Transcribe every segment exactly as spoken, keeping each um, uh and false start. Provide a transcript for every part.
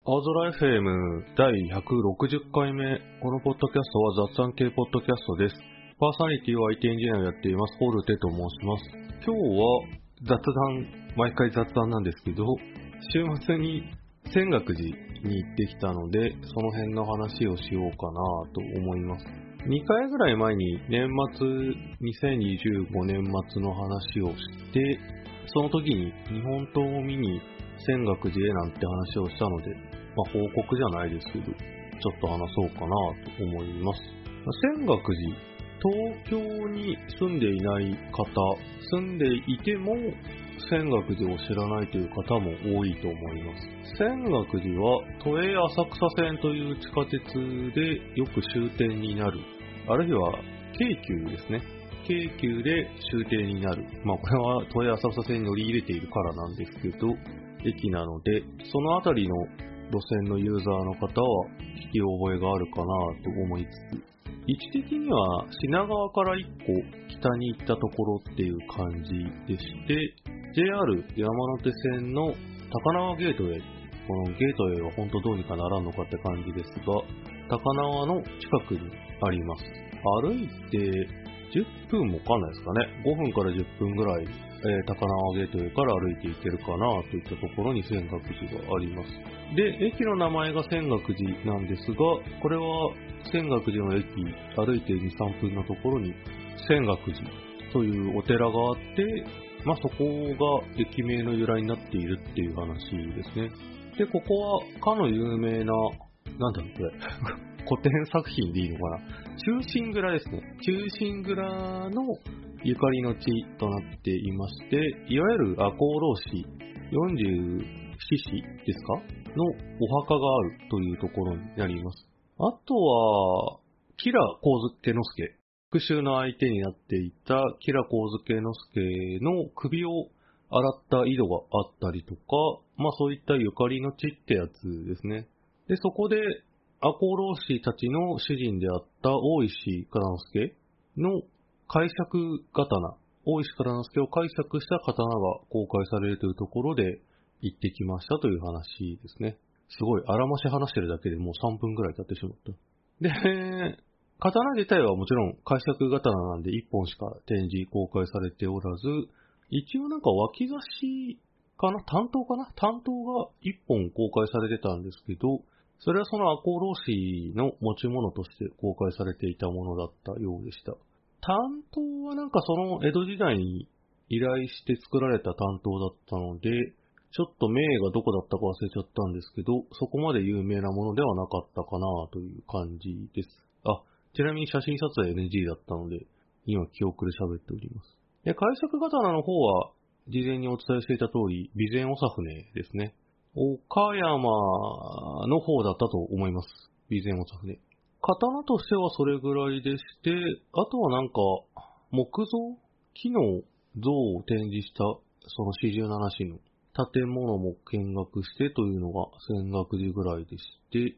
青空 エフエム だいひゃくろくじゅっかいめ。このポッドキャストは雑談系ポッドキャストです。パーソナリティは アイティー エンジニアをやっています、ホルテと申します。今日は雑談、毎回雑談なんですけど、週末に泉岳寺に行ってきたので、その辺の話をしようかなと思います。にかいぐらい前に年末、にせんにじゅうごねん末の話をして、その時に日本刀を見に泉岳寺へなんて話をしたので、まあ、報告じゃないですけど、ちょっと話そうかなと思います。泉岳寺、東京に住んでいない方、住んでいても泉岳寺を知らないという方も多いと思います。泉岳寺は都営浅草線という地下鉄でよく終点になる。あるいは京急ですね。京急で終点になる。まあこれは都営浅草線に乗り入れているからなんですけど、駅なので、そのあたりの路線のユーザーの方は聞き覚えがあるかなと思いつつ、位置的には品川からいっこ北に行ったところっていう感じでして、ジェイアール 山手線の高輪ゲートウェイ、このゲートウェイは本当どうにかならんのかって感じですが、高輪の近くにあります。歩いてじゅっぷんもかかんないですかね。ごふんからじゅっぷんぐらい、えー、高輪ゲートウェイから歩いていけるかなといったところに泉岳寺があります。で、駅の名前が泉岳寺なんですが、これは泉岳寺の駅、歩いてに、さんぷんのところに泉岳寺というお寺があって、まあそこが駅名の由来になっているっていう話ですね。で、ここはかの有名な、なんだろうこれ、古典作品でいいのかな。忠臣蔵ですね。忠臣蔵のゆかりの地となっていまして、いわゆる赤穂浪士よんじゅうなな士ですかのお墓があるというところになります。あとは、吉良上野介。復讐の相手になっていた吉良上野介の首を洗った井戸があったりとか、まあそういったゆかりの地ってやつですね。で、そこで赤穂浪士たちの主人であった大石内蔵助の解釈刀、大石内蔵助を解釈した刀が公開されるというところで行ってきましたという話ですね。すごい、あらまし話してるだけでもうさんぷんぐらい経ってしまった。で、刀自体はもちろん解釈刀なんでいっぽんしか展示公開されておらず、一応なんか脇差しかな担当かな担当がいっぽん公開されてたんですけど、それはその赤穂浪士の持ち物として公開されていたものだったようでした。担当はなんかその江戸時代に依頼して作られた担当だったので、ちょっと名がどこだったか忘れちゃったんですけど、そこまで有名なものではなかったかなという感じです。あ、ちなみに写真撮影 エヌジー だったので、今記憶で喋っております。で、解釈刀の方は、事前にお伝えしていた通り、備前長船ですね。岡山の方だったと思います。備前長船。刀としてはそれぐらいでして、あとはなんか、木造木の像を展示した、そのよんじゅうなな士の建物も見学してというのが泉岳寺ぐらいでして、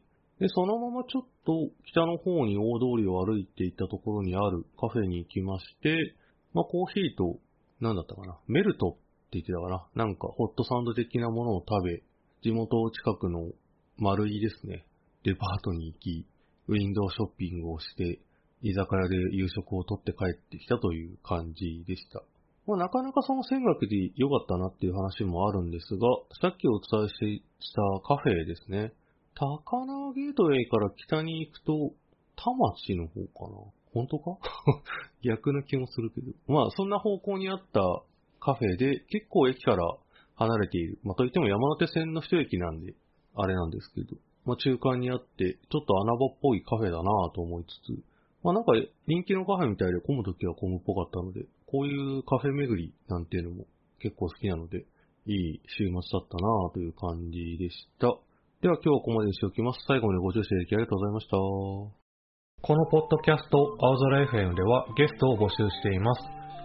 で、そのままちょっと北の方に大通りを歩いていったところにあるカフェに行きまして、まあコーヒーと、なんだったかな、メルトって言ってたかな、なんかホットサンド的なものを食べ、地元近くの丸井ですね、デパートに行き、ウィンドウショッピングをして、居酒屋で夕食を取って帰ってきたという感じでした。まあ、なかなかその泉岳寺良かったなっていう話もあるんですが、さっきお伝えしたカフェですね。高輪ゲートウェイから北に行くと、田町の方かな本当か逆の気もするけど。まあ、そんな方向にあったカフェで、結構駅から離れている。まあ、といっても山手線の一駅なんで、あれなんですけど。まあ、中間にあって、ちょっと穴場っぽいカフェだなぁと思いつつ、まあ、なんか人気のカフェみたいで混むときは混むっぽかったので、こういうカフェ巡りなんていうのも結構好きなので、いい週末だったなぁという感じでした。では今日はここまでにしておきます。最後までご視聴いただきありがとうございました。このポッドキャスト、青空 エフエム ではゲストを募集しています。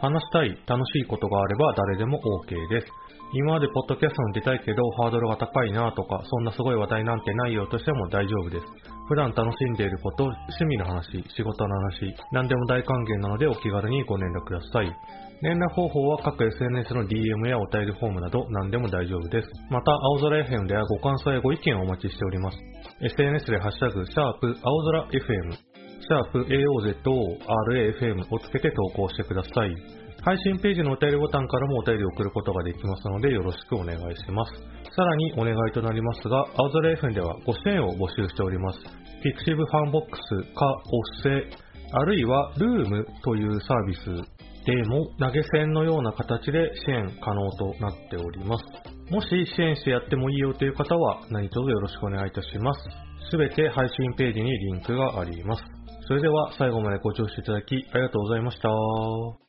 話したい、楽しいことがあれば誰でも OK です。今までポッドキャストに出たいけどハードルが高いなとか、そんなすごい話題なんてないよとしても大丈夫です。普段楽しんでいること、趣味の話、仕事の話、何でも大歓迎なのでお気軽にご連絡ください。連絡方法は各 エスエヌエス の ディーエム やお便りフォームなど何でも大丈夫です。また、青空 エフエム ではご感想やご意見をお待ちしております。エスエヌエス でハッシュタグ、シャープ、青空 エフエム、シャープ エーオーゼットオーアールエーエフエム をつけて投稿してください。配信ページのお便りボタンからもお便りを送ることができますのでよろしくお願いします。さらにお願いとなりますが、青空 エフエム ではご支援を募集しております。ピクシブファンボックスかおっせ、あるいはルームというサービスでも投げ銭のような形で支援可能となっております。もし支援してやってもいいよという方は何卒よろしくお願いいたします。すべて配信ページにリンクがあります。それでは最後までご聴取いただきありがとうございました。